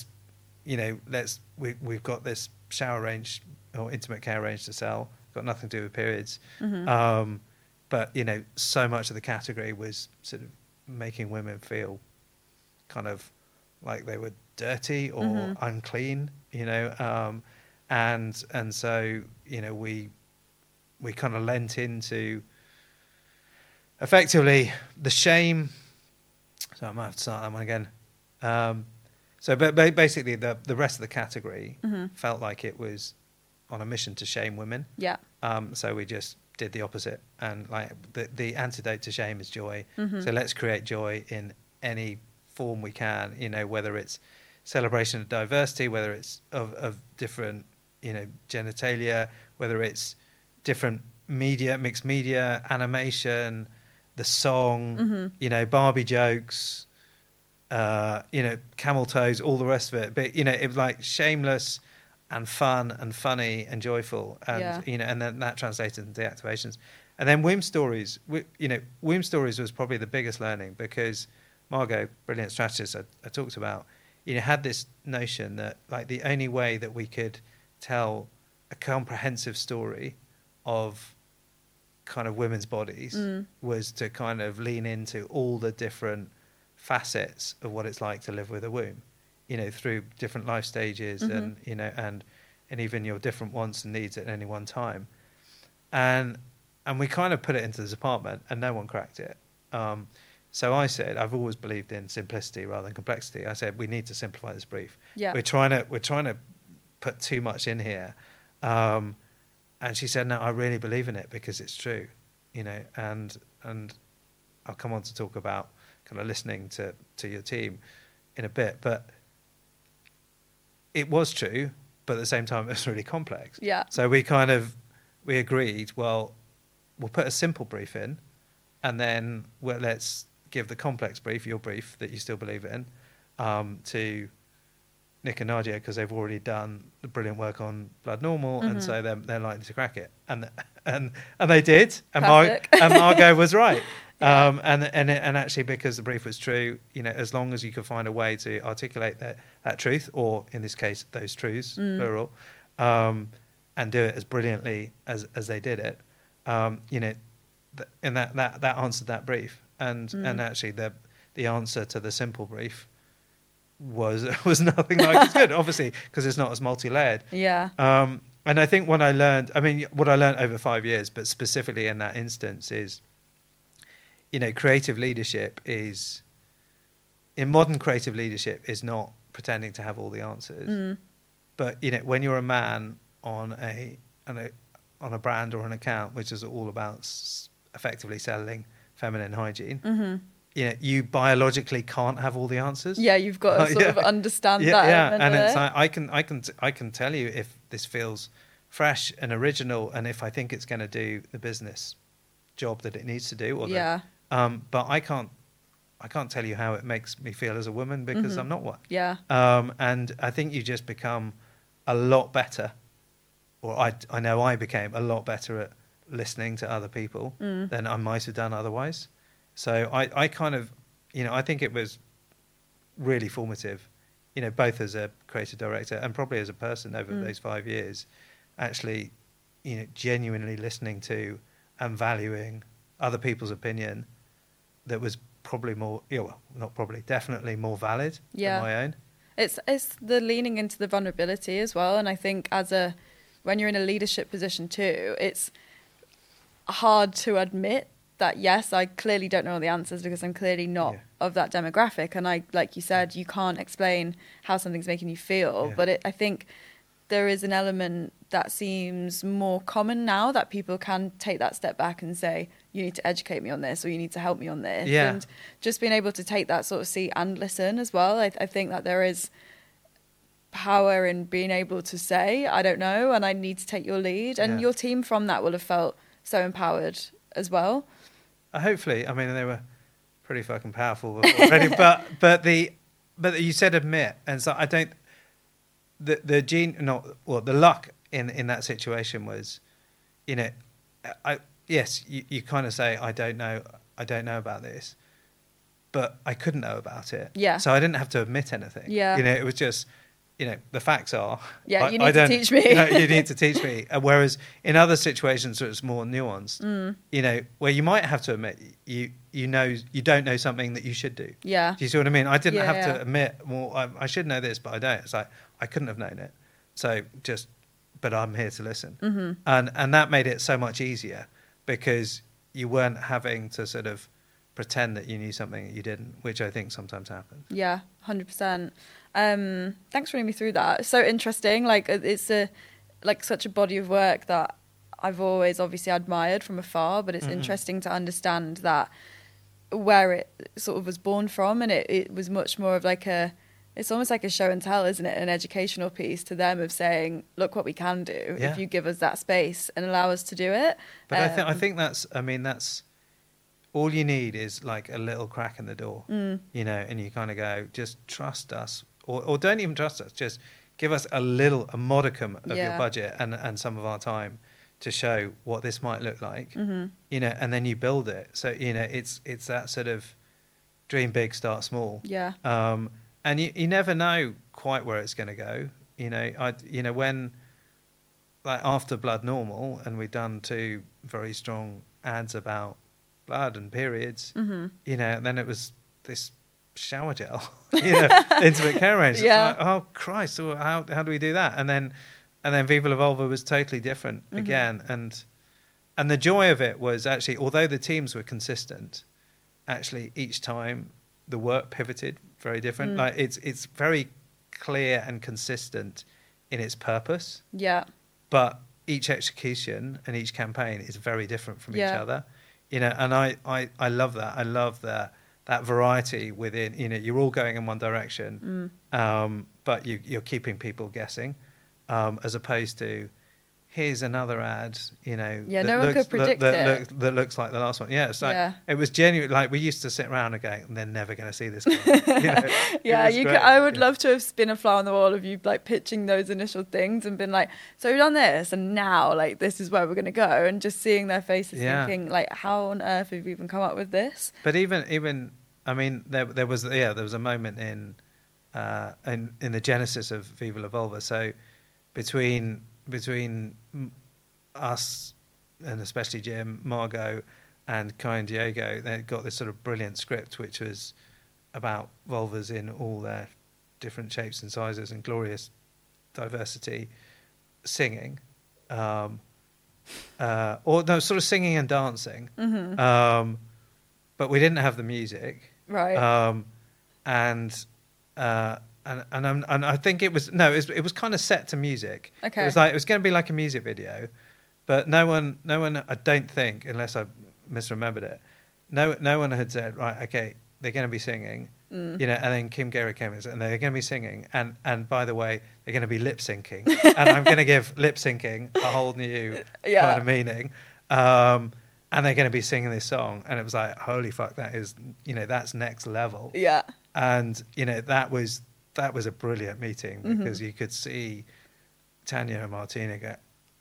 we've got this shower range or intimate care range to sell. Got nothing to do with periods. But, so much of the category was sort of making women feel kind of like they were dirty or unclean, and so, we kind of lent into effectively the shame. So I might have to start that one again. But basically the rest of the category felt like it was on a mission to shame women. Yeah. So we just did the opposite, and like the antidote to shame is joy. So let's create joy in any form we can, whether it's celebration of diversity, whether it's of different, genitalia, whether it's different media, mixed media, animation, the song, Barbie jokes, camel toes, all the rest of it. But, it was like shameless and fun and funny and joyful, and and then that translated into the activations. And then Womb Stories, Womb Stories was probably the biggest learning, because Margot, brilliant strategist I talked about, had this notion that like the only way that we could tell a comprehensive story of kind of women's bodies was to kind of lean into all the different facets of what it's like to live with a womb. Through different life stages and even your different wants and needs at any one time. And we kind of put it into the department, and no one cracked it. So I said, I've always believed in simplicity rather than complexity. I said, we need to simplify this brief. Yeah. We're trying to put too much in here. And she said, no, I really believe in it because it's true. And I'll come on to talk about kind of listening to your team in a bit, but it was true, but at the same time, it was really complex. Yeah. So we agreed, well, we'll put a simple brief in, and then let's give the complex brief, your brief that you still believe in, to Nick and Nadia, because they've already done the brilliant work on Blood Normal, and so they're likely to crack it. And they did, and Margot was right. Yeah. And actually, because the brief was true, as long as you could find a way to articulate that truth, or in this case, those truths, plural, and do it as brilliantly as they did it, and that answered that brief. And actually, the answer to the simple brief was nothing like as good, obviously, because it's not as multi-layered. Yeah. And I think what I learned over 5 years, but specifically in that instance, is, creative leadership in modern creative leadership is not pretending to have all the answers. But when you're a man on a brand or an account which is all about effectively selling feminine hygiene, you biologically can't have all the answers. Yeah, you've got to sort of understand that. Yeah, and it's like I can tell you if this feels fresh and original, and if I think it's going to do the business job that it needs to do. But I can't tell you how it makes me feel as a woman because I'm not one. Yeah. And I think you just become a lot better, or I know I became a lot better at listening to other people than I might have done otherwise. So I kind of, I think it was really formative, both as a creative director and probably as a person over those 5 years, actually, genuinely listening to and valuing other people's opinion that was probably more, not probably, definitely more valid than my own. It's the leaning into the vulnerability as well. And I think when you're in a leadership position too, it's hard to admit that, yes, I clearly don't know all the answers because I'm clearly not of that demographic. And like you said, you can't explain how something's making you feel. But I think there is an element that seems more common now, that people can take that step back and say, you need to educate me on this, or you need to help me on this. Yeah. And just being able to take that sort of seat and listen as well. I think that there is power in being able to say, I don't know, and I need to take your lead. And your team from that will have felt so empowered as well. Hopefully. I mean, they were pretty fucking powerful already. but you said admit, and so I don't. The luck in that situation was, you kind of say, I don't know about this, but I couldn't know about it. Yeah. So I didn't have to admit anything. Yeah. It was just, the facts are. Yeah, you need to teach me. You need to teach me. Whereas in other situations where it's more nuanced, where you might have to admit you don't know something that you should do. Yeah. Do you see what I mean? I didn't have to admit, well, I should know this, but I don't. It's like, I couldn't have known it. So but I'm here to listen. And that made it so much easier because you weren't having to sort of pretend that you knew something that you didn't, which I think sometimes happens. Yeah, 100%. Thanks for running me through that. It's so interesting. Like, it's such a body of work that I've always obviously admired from afar, but it's interesting to understand that where it sort of was born from, and it was much more of it's almost like a show and tell, isn't it? An educational piece to them of saying, look what we can do if you give us that space and allow us to do it. But I think that's all you need is like a little crack in the door, and you kind of go, just trust us, or don't even trust us, just give us a modicum of your budget and some of our time to show what this might look like, and then you build it. So, it's that sort of dream big, start small. Yeah. And you never know quite where it's going to go. When, like, after Blood Normal, and we'd done 2 very strong ads about blood and periods, then it was this shower gel, intimate care range. Yeah. It's like, oh Christ, so how do we do that? And then Viva La Vulva was totally different again. And the joy of it was actually, although the teams were consistent, actually each time the work pivoted very different. Like, it's very clear and consistent in its purpose. Yeah. But each execution and each campaign is very different from each other. And I love that. I love that variety within, you're all going in one direction, but you're keeping people guessing, as opposed to, here's another ad, no one could predict it. That looks like the last one. Yeah, it's like, it was genuine. Like, we used to sit around and go, they're never going to see this guy. I would love to have been a fly on the wall of you, like, pitching those initial things and been like, so we've done this, and now, like, this is where we're going to go, and just seeing their faces thinking, like, how on earth have you even come up with this? But even I mean, there was a moment in the genesis of Viva La Vulva. So between us, and especially Jim, Margot, and Kai and Diego, they got this sort of brilliant script which was about vulvas in all their different shapes and sizes and glorious diversity, singing, or no, sort of singing and dancing, but we didn't have the music, right? And and I think it was kind of set to music. Okay. It was going to be like a music video, but no one I don't think, unless I misremembered it, no one had said, right, okay, they're going to be singing, and then Kim Gera came in and they're going to be singing, and by the way, they're going to be lip syncing, and I'm going to give lip syncing a whole new kind of meaning. And they're going to be singing this song, and it was like, holy fuck, that is, that's next level. Yeah. And that was a brilliant meeting, because you could see Tanya and Martina go.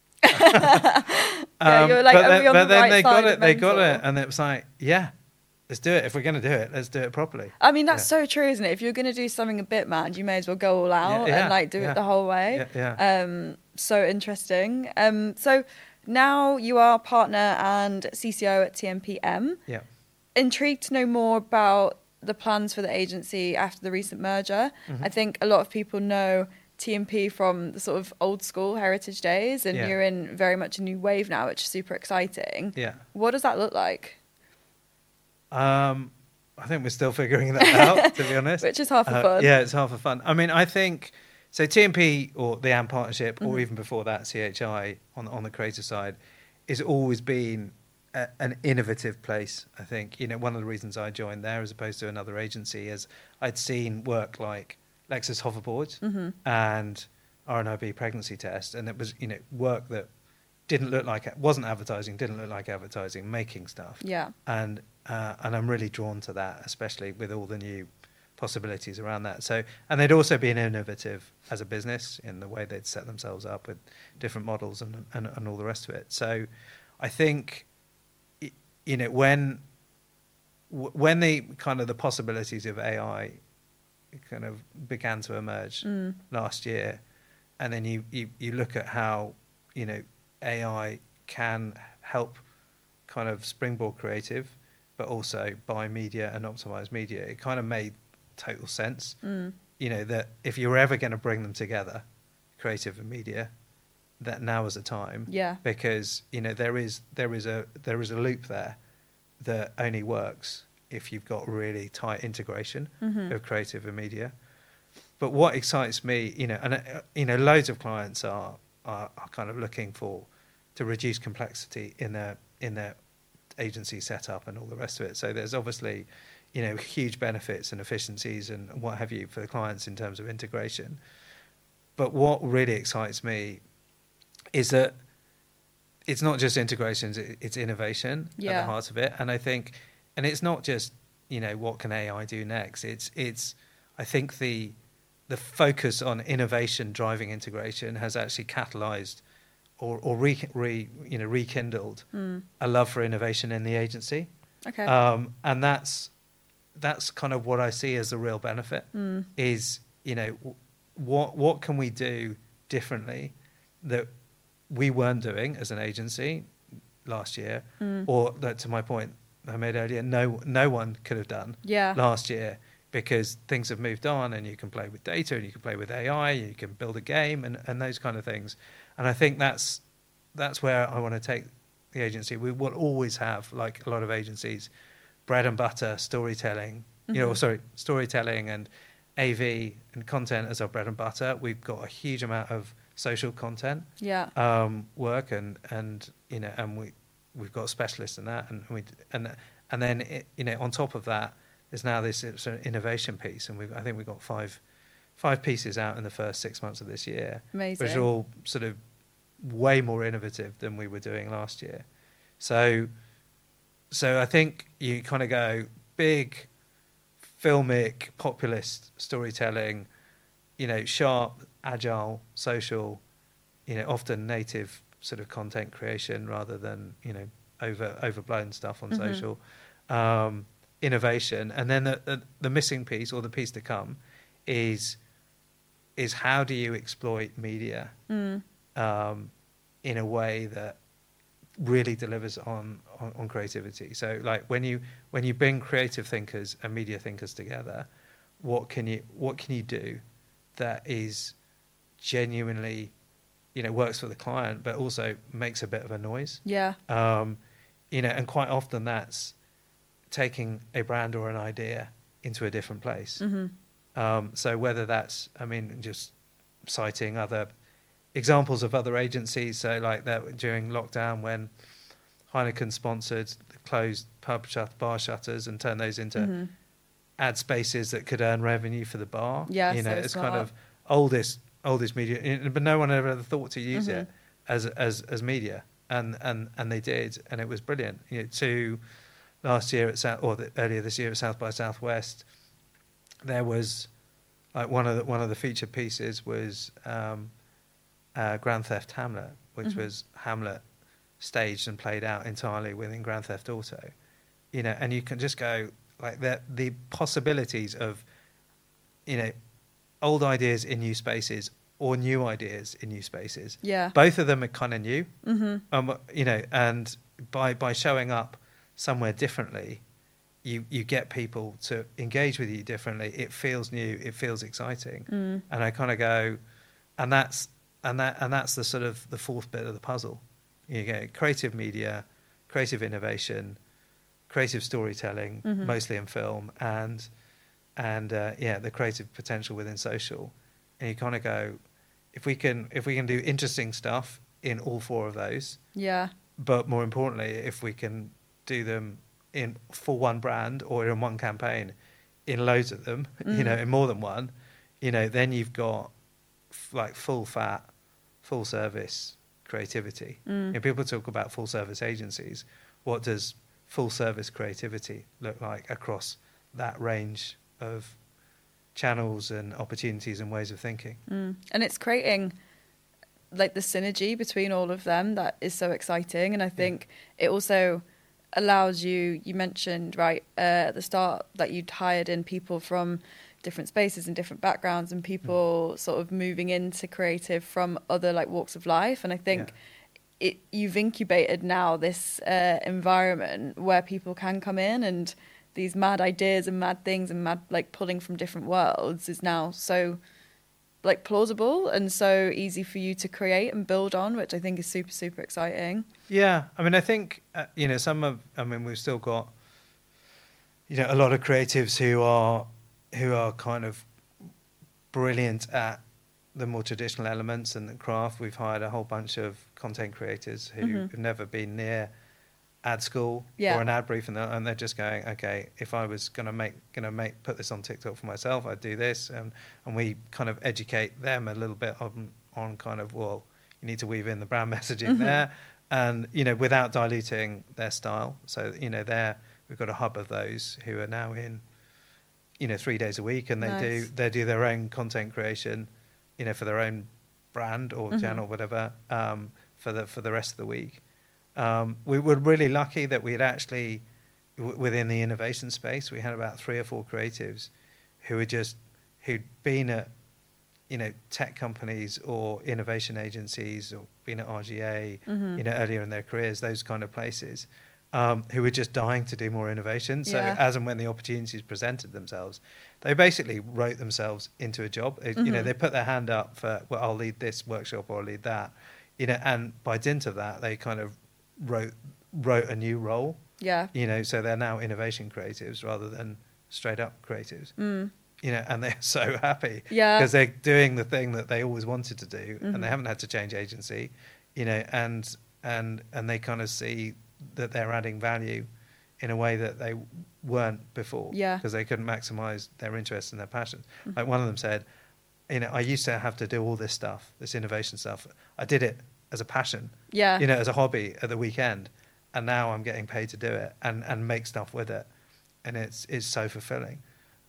You're like, but then they got it, and it was like, yeah, let's do it. If we're going to do it, let's do it properly. I mean, that's so true, isn't it? If you're going to do something a bit mad, you may as well go all out and do it the whole way. So interesting. So now you are partner and CCO at TMPM. Yeah. Intrigued to know more about the plans for the agency after the recent merger. I think a lot of people know TMP from the sort of old school heritage days, and you're in very much a new wave now, which is super exciting. Yeah. What does that look like? I think we're still figuring that out, to be honest. Which is half the fun. Yeah, it's half the fun. I mean, I think so. TMP, or the AMP partnership, or even before that, CHI on the creative side, has always been an innovative place. I think one of the reasons I joined there, as opposed to another agency, is I'd seen work like Lexus hoverboards and RNIB pregnancy test, and it was work that wasn't advertising, didn't look like advertising, making stuff. Yeah. And I'm really drawn to that, especially with all the new possibilities around that. So, and they'd also been innovative as a business in the way they'd set themselves up with different models and all the rest of it. So, I think when the kind of the possibilities of AI kind of began to emerge last year, and then you look at how AI can help kind of springboard creative, but also buy media and optimize media, it kind of made total sense. That if you're ever going to bring them together, creative and media, that now is the time. Yeah. Because there is a loop there that only works if you've got really tight integration of creative and media. But what excites me, and loads of clients are kind of looking to reduce complexity in their agency setup and all the rest of it. So there's obviously huge benefits and efficiencies and what have you for the clients in terms of integration. But what really excites me is that it's not just integrations, it's innovation at the heart of it. And I think, and it's not just, what can AI do next? It's I think the focus on innovation driving integration has actually catalyzed or rekindled a love for innovation in the agency. Okay. And that's kind of what I see as the real benefit is, what can we do differently that we weren't doing as an agency last year, or that, to my point I made earlier, no one could have done last year, because things have moved on, and you can play with data, and you can play with AI, you can build a game, and those kind of things. And I think that's where I want to take the agency. We will always have, like a lot of agencies, bread and butter storytelling, storytelling and AV and content as our bread and butter. We've got a huge amount of social content work, and we've got specialists in that, and then on top of that, there's now this sort of innovation piece, and I think we've got five pieces out in the first 6 months of this year. Amazing. Which are all sort of way more innovative than we were doing last year. So I think you kind of go big, filmic, populist storytelling, sharp, agile, social, often native sort of content creation rather than, overblown stuff on social. Innovation, and then the missing piece, or the piece to come, is how do you exploit media in a way that really delivers on creativity. So like when you bring creative thinkers and media thinkers together, what can you do that is genuinely works for the client, but also makes a bit of a noise. And quite often that's taking a brand or an idea into a different place. So whether that's, I mean, just citing other examples of other agencies, so like that during lockdown when Heineken sponsored the closed bar shutters and turned those into ad spaces that could earn revenue for the bar. Yeah, you know, so it's smart. kind of oldest media, but no one ever thought to use it as media, and they did, and it was brilliant. You know, last year at earlier this year at South by Southwest, there was like one of the featured pieces was Grand Theft Hamlet, which was Hamlet staged and played out entirely within Grand Theft Auto. You know, and you can just go like the possibilities of, you know, old ideas in new spaces or new ideas in new spaces. Yeah. Both of them are kind of new. You know, and by showing up somewhere differently, you get people to engage with you differently. It feels new. It feels exciting. And I kind of go, and that's the sort of the fourth bit of the puzzle. You get creative media, creative innovation, creative storytelling, mostly in film, and the creative potential within social. And you kind of go, if we can do interesting stuff in all four of those, but more importantly, if we can do them for one brand or in one campaign, in loads of them, you know, in more than one, you know, then you've got like full service creativity. You know, people talk about full service agencies. What does full service creativity look like across that range of channels and opportunities and ways of thinking? And it's creating like the synergy between all of them that is so exciting. And I think it also allows you mentioned right at the start that you'd hired in people from different spaces and different backgrounds, and people sort of moving into creative from other like walks of life. And I think you've incubated now this environment where people can come in, and these mad ideas and mad things and mad like pulling from different worlds is now so like plausible and so easy for you to create and build on, which I think is super, super exciting. Yeah, I mean, I think you know, we've still got, you know, a lot of creatives who are kind of brilliant at the more traditional elements and the craft. We've hired a whole bunch of content creators who have never been near ad school or an ad brief, and they're just going, okay, if I was gonna put this on TikTok for myself, I'd do this, and we kind of educate them a little bit on kind of, well, you need to weave in the brand messaging there, and you know, without diluting their style. So you know, we've got a hub of those who are now in, you know, 3 days a week, and they do their own content creation, you know, for their own brand or channel, whatever, for the rest of the week. We were really lucky that we had actually, within the innovation space, we had about 3 or 4 creatives who'd been at, you know, tech companies or innovation agencies or been at RGA, you know, earlier in their careers, those kind of places, who were just dying to do more innovation. So as and when the opportunities presented themselves, they basically wrote themselves into a job. You know, they put their hand up for, well, I'll lead this workshop or I'll lead that, you know, and by dint of that, they kind of wrote a new role. Yeah. You know, so they're now innovation creatives rather than straight up creatives. You know, and they're so happy because they're doing the thing that they always wanted to do, and they haven't had to change agency, you know, and they kind of see that they're adding value in a way that they weren't before, because they couldn't maximize their interests and their passions. Like one of them said, you know, I used to have to do all this stuff, this innovation stuff. I did it as a passion, you know, as a hobby at the weekend, and now I'm getting paid to do it and make stuff with it, and it's so fulfilling.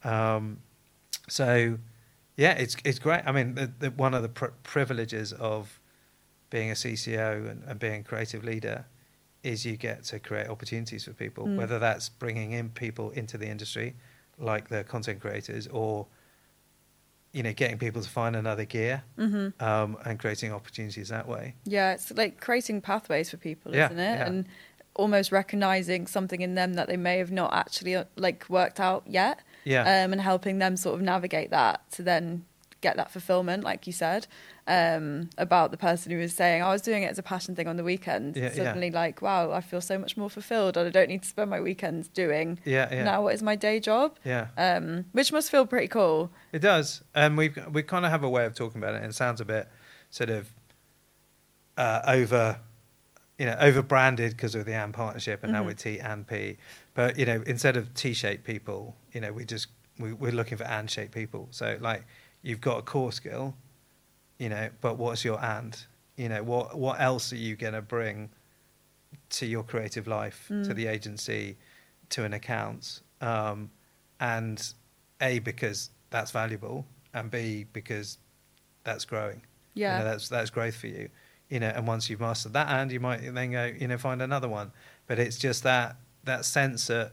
So yeah, it's great. I mean, the one of the privileges of being a CCO and being a creative leader is you get to create opportunities for people, whether that's bringing in people into the industry, like the content creators, or, you know, getting people to find another gear, and creating opportunities that way. Yeah, it's like creating pathways for people, isn't it? Yeah. And almost recognizing something in them that they may have not actually like worked out yet. And helping them sort of navigate that to then get that fulfillment, like you said, about the person who was saying, I was doing it as a passion thing on the weekend. Suddenly like, wow, I feel so much more fulfilled, and I don't need to spend my weekends doing now what is my day job. Which must feel pretty cool. It does. And we kind of have a way of talking about it, and it sounds a bit sort of over branded because of the AND partnership, and now we're T and P. But, instead of T-shaped people, we're looking for AND-shaped people. So, like, you've got a core skill, but what's your AND? What else are you going to bring to your creative life, to the agency, to an account? And A, because that's valuable, and B, because that's growing. That's growth for you. And once you've mastered that, and you might then go, find another one. But it's just that sense that,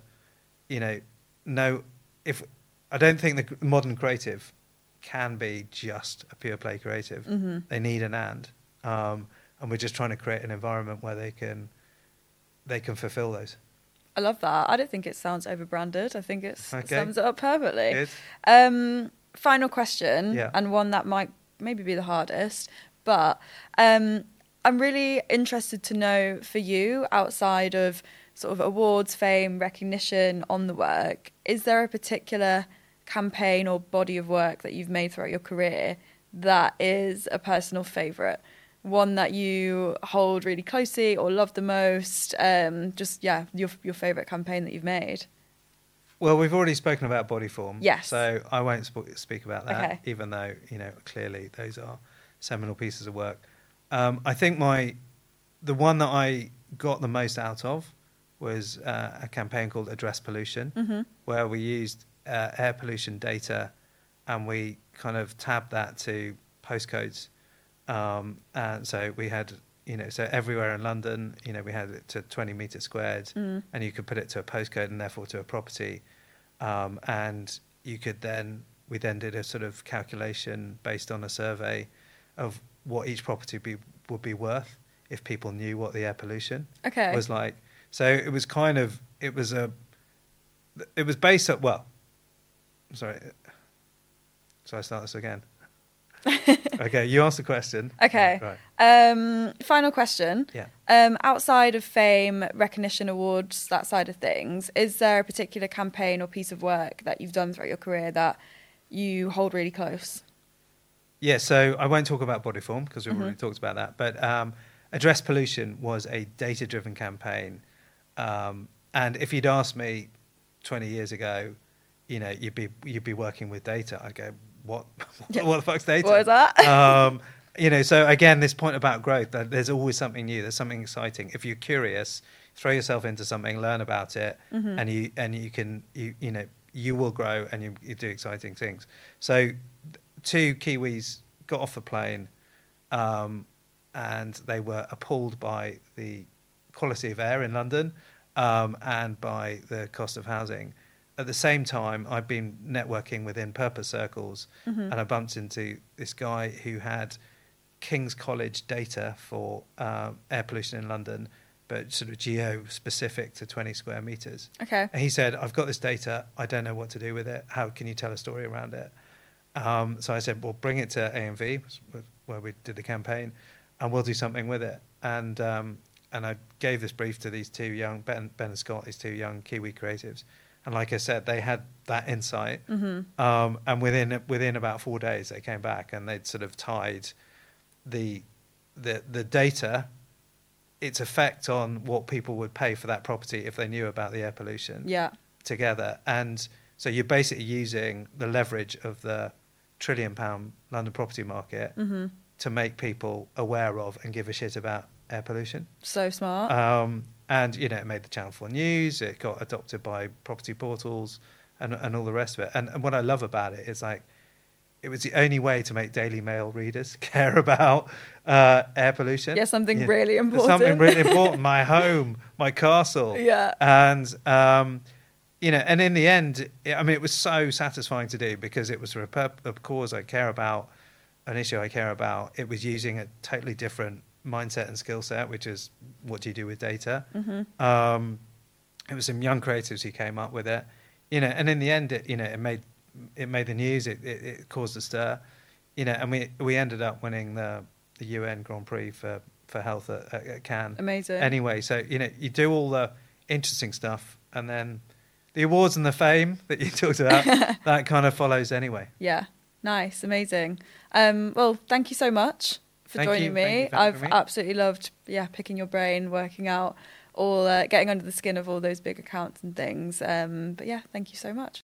I don't think the modern creative can be just a pure play creative. They need an and we're just trying to create an environment where they can fulfill those. I love that. I don't think it sounds over-branded. I think it sums it up perfectly. Final question, and one that might maybe be the hardest, but I'm really interested to know, for you, outside of sort of awards, fame, recognition on the work, is there a particular campaign or body of work that you've made throughout your career that is a personal favourite? One that you hold really closely or love the most? Your favourite campaign that you've made. Well, we've already spoken about Bodyform. Yes. So I won't speak about that, even though, clearly those are seminal pieces of work. I think the one that I got the most out of was a campaign called Address Pollution, where we used air pollution data, and we kind of tabbed that to postcodes. And so we had, so everywhere in London, we had it to 20 metres squared, and you could put it to a postcode and therefore to a property. And we then did a sort of calculation based on a survey of what each property would be worth if people knew what the air pollution was like. So it was based on, sorry. So I start this again. Okay, you asked the question. Okay. Right. Final question. Yeah. Outside of fame, recognition, awards, that side of things, is there a particular campaign or piece of work that you've done throughout your career that you hold really close? Yeah, so I won't talk about Bodyform because we've already talked about that. But Address Pollution was a data-driven campaign. And if you'd asked me 20 years ago, you'd be working with data, I'd go, what the fuck's data? What is that? So again, this point about growth, that there's always something new, there's something exciting. If you're curious, throw yourself into something, learn about it, and you will grow, and you do exciting things. So 2 Kiwis got off the plane, and they were appalled by the quality of air in London, and by the cost of housing. At the same time, I've been networking within purpose circles, and I bumped into this guy who had King's College data for air pollution in London, but sort of geo-specific to 20 square metres. Okay. And he said, I've got this data, I don't know what to do with it. How can you tell a story around it? So I said, well, bring it to AMV, where we did the campaign, and we'll do something with it. And I gave this brief to these 2 young, Ben and Scott, these 2 young Kiwi creatives. And like I said, they had that insight. And within about 4 days, they came back and they'd sort of tied the data, its effect on what people would pay for that property if they knew about the air pollution together. And so you're basically using the leverage of the £1 trillion London property market to make people aware of and give a shit about air pollution. So smart. And, it made the Channel 4 News, it got adopted by property portals and all the rest of it. And what I love about it is, like, it was the only way to make Daily Mail readers care about air pollution. Yeah, something really important. Something really important. My home, my castle. Yeah. And, and in the end, it was so satisfying to do because it was for a cause I care about, an issue I care about. It was using a totally different mindset and skill set, which is what do you do with data. It was some young creatives who came up with it, and in the end, it made the news. It caused a stir. you know, and we ended up winning the UN Grand Prix for health at Cannes. Amazing. Anyway, so you know, you do all the interesting stuff, and then the awards and the fame that you talked about, that kind of follows anyway. Yeah, nice, amazing. Well, thank you so much for joining me. I've absolutely loved, picking your brain, working out, all getting under the skin of all those big accounts and things. But yeah, thank you so much.